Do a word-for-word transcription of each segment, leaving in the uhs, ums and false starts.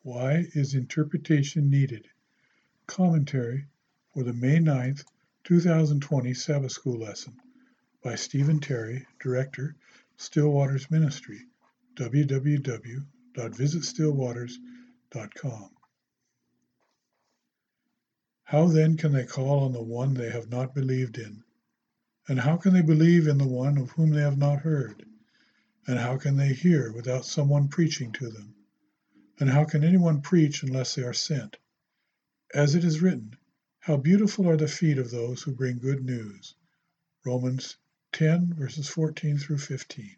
Why is interpretation needed? Commentary for the May ninth, twenty twenty Sabbath School lesson by Stephen Terry, Director, Stillwaters Ministry, w w w dot visit stillwaters dot com. How then can they call on the one they have not believed in? And how can they believe in the one of whom they have not heard? And how can they hear without someone preaching to them? And how can anyone preach unless they are sent? As it is written, how beautiful are the feet of those who bring good news. Romans ten, verses fourteen through fifteen.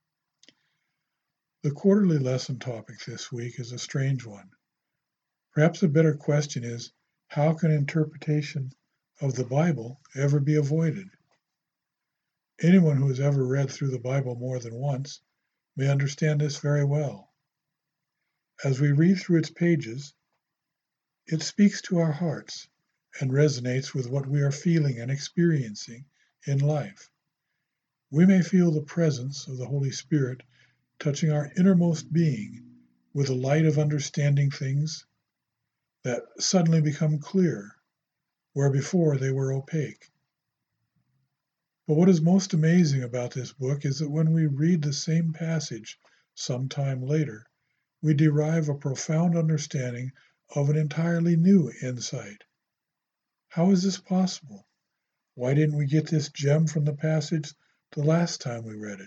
The quarterly lesson topic this week is a strange one. Perhaps a better question is, how can interpretation of the Bible ever be avoided? Anyone who has ever read through the Bible more than once may understand this very well. As we read through its pages, it speaks to our hearts and resonates with what we are feeling and experiencing in life. We may feel the presence of the Holy Spirit touching our innermost being with a light of understanding things that suddenly become clear, where before they were opaque. But what is most amazing about this book is that when we read the same passage sometime later, we derive a profound understanding of an entirely new insight. How is this possible? Why didn't we get this gem from the passage the last time we read it?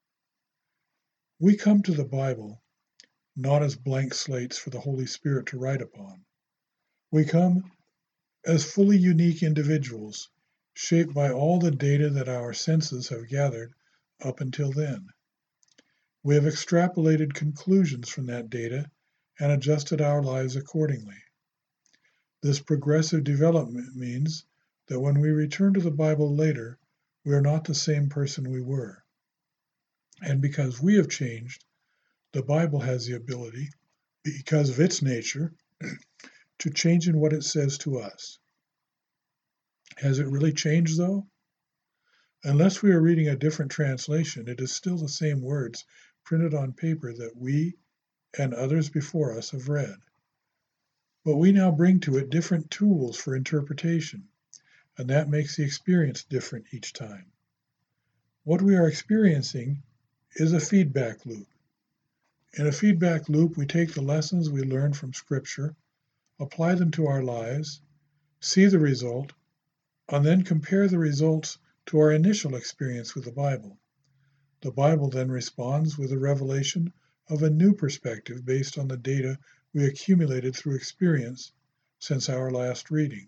We come to the Bible not as blank slates for the Holy Spirit to write upon. We come as fully unique individuals, shaped by all the data that our senses have gathered up until then. We have extrapolated conclusions from that data and adjusted our lives accordingly. This progressive development means that when we return to the Bible later, we are not the same person we were. And because we have changed, the Bible has the ability, because of its nature, to change in what it says to us. Has it really changed, though? Unless we are reading a different translation, it is still the same words printed on paper that we and others before us have read. But we now bring to it different tools for interpretation, and that makes the experience different each time. What we are experiencing is a feedback loop. In a feedback loop, we take the lessons we learn from Scripture, apply them to our lives, see the result, and then compare the results to our initial experience with the Bible. The Bible then responds with a revelation of a new perspective based on the data we accumulated through experience since our last reading.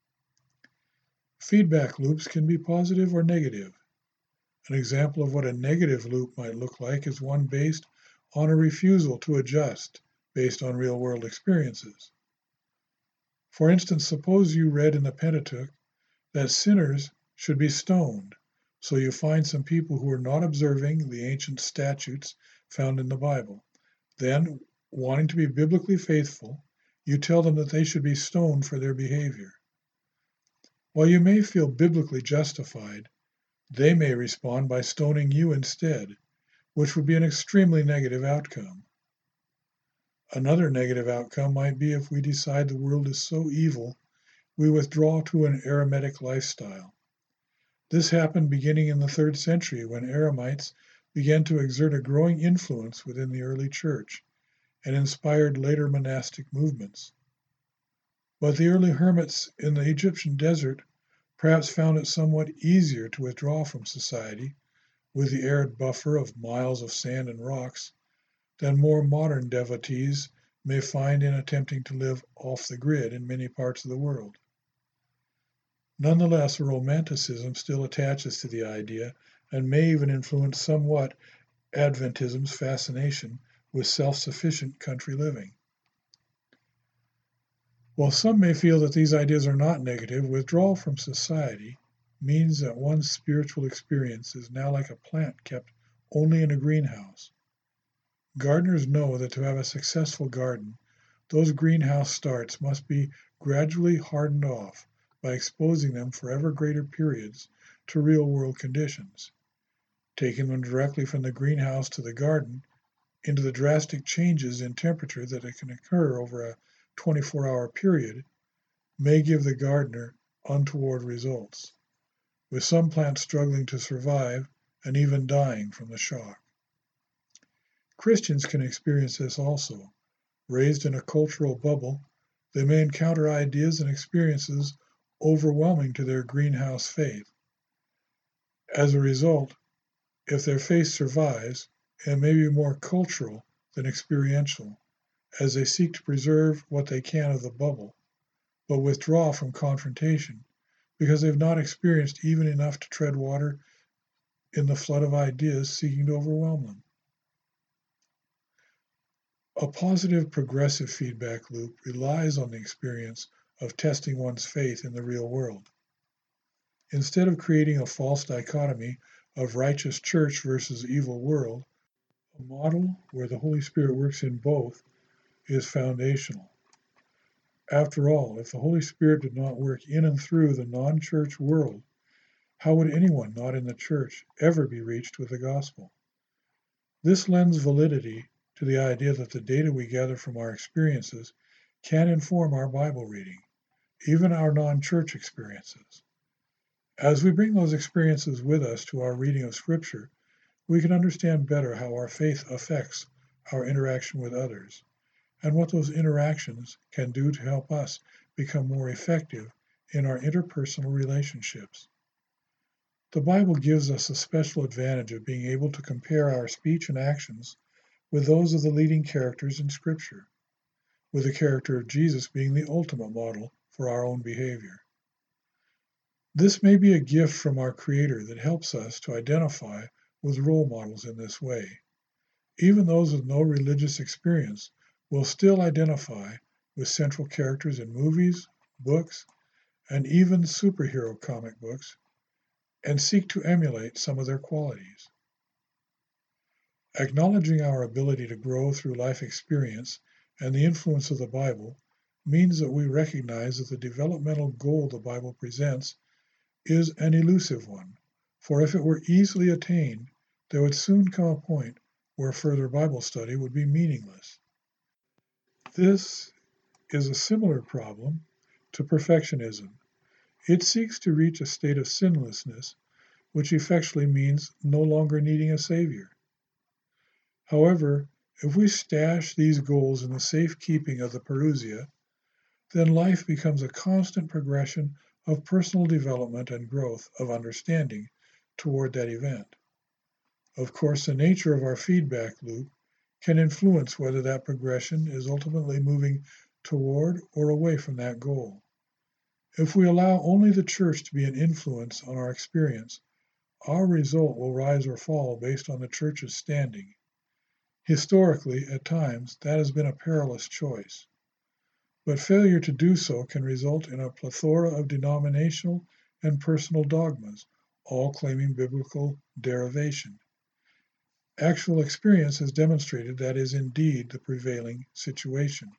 Feedback loops can be positive or negative. An example of what a negative loop might look like is one based on a refusal to adjust based on real-world experiences. For instance, suppose you read in the Pentateuch that sinners should be stoned, so you find some people who are not observing the ancient statutes found in the Bible. Then, wanting to be biblically faithful, you tell them that they should be stoned for their behavior. While you may feel biblically justified, they may respond by stoning you instead, which would be an extremely negative outcome. Another negative outcome might be if we decide the world is so evil, we withdraw to an eremitic lifestyle. This happened beginning in the third century when Eremites began to exert a growing influence within the early church and inspired later monastic movements. But the early hermits in the Egyptian desert perhaps found it somewhat easier to withdraw from society with the arid buffer of miles of sand and rocks than more modern devotees may find in attempting to live off the grid in many parts of the world. Nonetheless, a romanticism still attaches to the idea and may even influence somewhat Adventism's fascination with self-sufficient country living. While some may feel that these ideas are not negative, withdrawal from society means that one's spiritual experience is now like a plant kept only in a greenhouse. Gardeners know that to have a successful garden, those greenhouse starts must be gradually hardened off by exposing them for ever greater periods to real-world conditions. Taking them directly from the greenhouse to the garden into the drastic changes in temperature that can occur over a twenty-four hour period may give the gardener untoward results, with some plants struggling to survive and even dying from the shock. Christians can experience this also. Raised in a cultural bubble, they may encounter ideas and experiences overwhelming to their greenhouse faith. As a result, if their faith survives, it may be more cultural than experiential, as they seek to preserve what they can of the bubble, but withdraw from confrontation because they've not experienced even enough to tread water in the flood of ideas seeking to overwhelm them. A positive progressive feedback loop relies on the experience of testing one's faith in the real world. Instead of creating a false dichotomy of righteous church versus evil world, a model where the Holy Spirit works in both is foundational. After all, if the Holy Spirit did not work in and through the non-church world, how would anyone not in the church ever be reached with the gospel? This lends validity to the idea that the data we gather from our experiences can inform our Bible reading, even our non-church experiences. As we bring those experiences with us to our reading of Scripture, we can understand better how our faith affects our interaction with others, and what those interactions can do to help us become more effective in our interpersonal relationships. The Bible gives us a special advantage of being able to compare our speech and actions with those of the leading characters in Scripture, with the character of Jesus being the ultimate model for our own behavior. This may be a gift from our Creator that helps us to identify with role models in this way. Even those with no religious experience will still identify with central characters in movies, books, and even superhero comic books, and seek to emulate some of their qualities. Acknowledging our ability to grow through life experience and the influence of the Bible means that we recognize that the developmental goal the Bible presents is an elusive one, for if it were easily attained, there would soon come a point where further Bible study would be meaningless. This is a similar problem to perfectionism. It seeks to reach a state of sinlessness, which effectually means no longer needing a Savior. However, if we stash these goals in the safekeeping of the Parousia, then life becomes a constant progression of personal development and growth of understanding toward that event. Of course, the nature of our feedback loop can influence whether that progression is ultimately moving toward or away from that goal. If we allow only the church to be an influence on our experience, our result will rise or fall based on the church's standing. Historically, at times, that has been a perilous choice. But failure to do so can result in a plethora of denominational and personal dogmas, all claiming biblical derivation. Actual experience has demonstrated that is indeed the prevailing situation.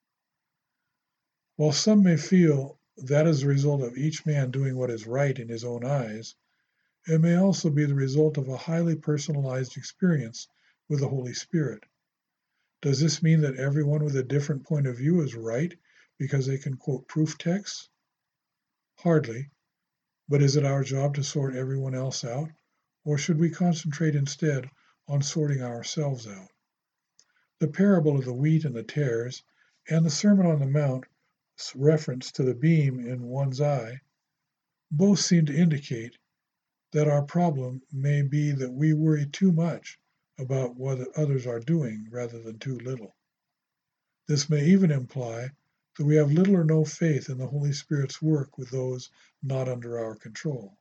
While some may feel that is the result of each man doing what is right in his own eyes, it may also be the result of a highly personalized experience with the Holy Spirit. Does this mean that everyone with a different point of view is right because they can quote proof texts? Hardly. But is it our job to sort everyone else out, or should we concentrate instead on sorting ourselves out? The parable of the wheat and the tares, and the Sermon on the Mount's reference to the beam in one's eye, both seem to indicate that our problem may be that we worry too much about what others are doing rather than too little. This may even imply that we have little or no faith in the Holy Spirit's work with those not under our control.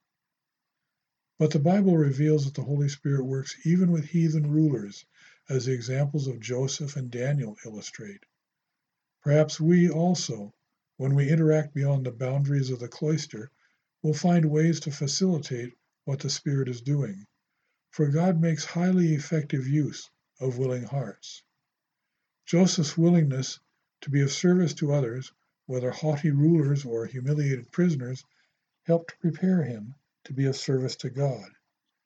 But the Bible reveals that the Holy Spirit works even with heathen rulers, as the examples of Joseph and Daniel illustrate. Perhaps we also, when we interact beyond the boundaries of the cloister, will find ways to facilitate what the Spirit is doing, for God makes highly effective use of willing hearts. Joseph's willingness to be of service to others, whether haughty rulers or humiliated prisoners, helped prepare him to be of service to God.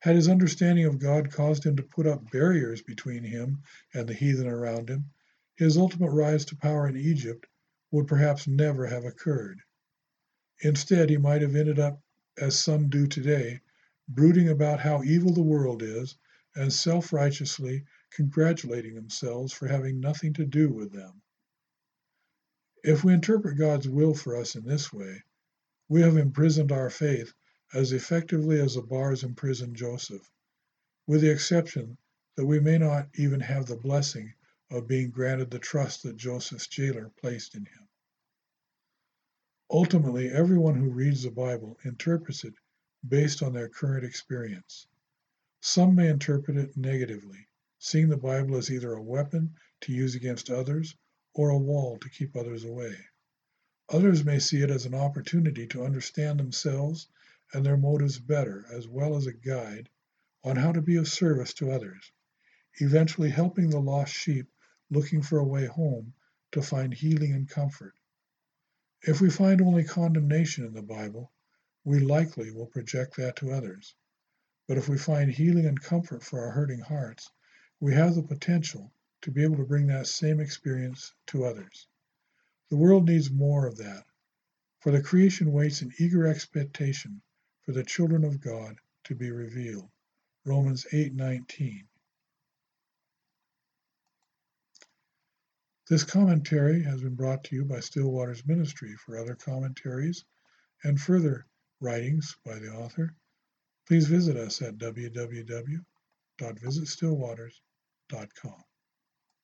Had his understanding of God caused him to put up barriers between him and the heathen around him, his ultimate rise to power in Egypt would perhaps never have occurred. Instead, he might have ended up, as some do today, brooding about how evil the world is and self-righteously congratulating themselves for having nothing to do with them. If we interpret God's will for us in this way, we have imprisoned our faith as effectively as the bars imprisoned Joseph, with the exception that we may not even have the blessing of being granted the trust that Joseph's jailer placed in him. Ultimately, everyone who reads the Bible interprets it based on their current experience. Some may interpret it negatively, seeing the Bible as either a weapon to use against others or a wall to keep others away. Others may see it as an opportunity to understand themselves and their motives better, as well as a guide on how to be of service to others, eventually helping the lost sheep looking for a way home to find healing and comfort. If we find only condemnation in the Bible, we likely will project that to others. But if we find healing and comfort for our hurting hearts, we have the potential to be able to bring that same experience to others. The world needs more of that, for the creation waits in eager expectation for the children of God to be revealed. Romans eight nineteen. This commentary has been brought to you by Stillwater's Ministry. For other commentaries and further writings by the author, please visit us at w w w dot visit stillwaters dot com.